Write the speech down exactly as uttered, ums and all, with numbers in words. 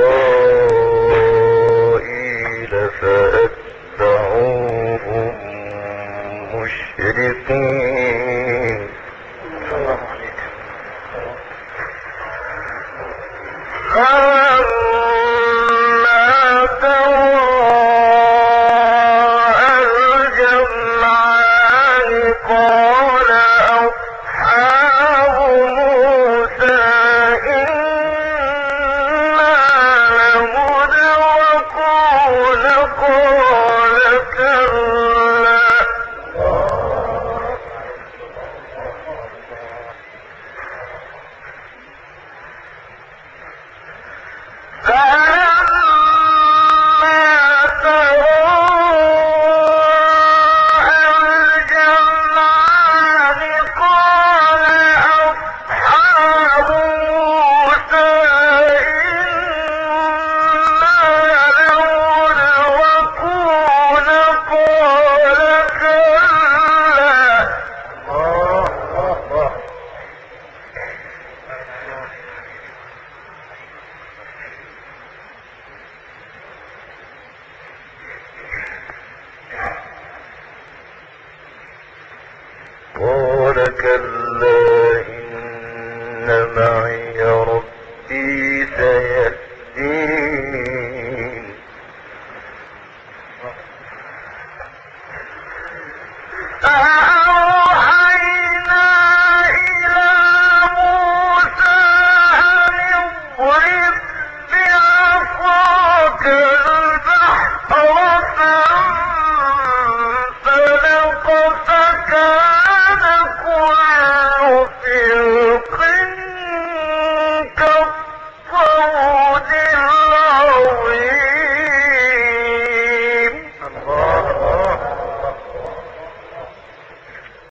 إسرائيل فأتبعوهم مشرقين. الله عليك. فلما تراءى الجمعان قال أصحاب موسى إنا لمدركون قال كلا فلما تراءى الجمعان قال أصحاب موسى إنا لمدركون قال كلا قال كلا إن معي ربي سيهدين.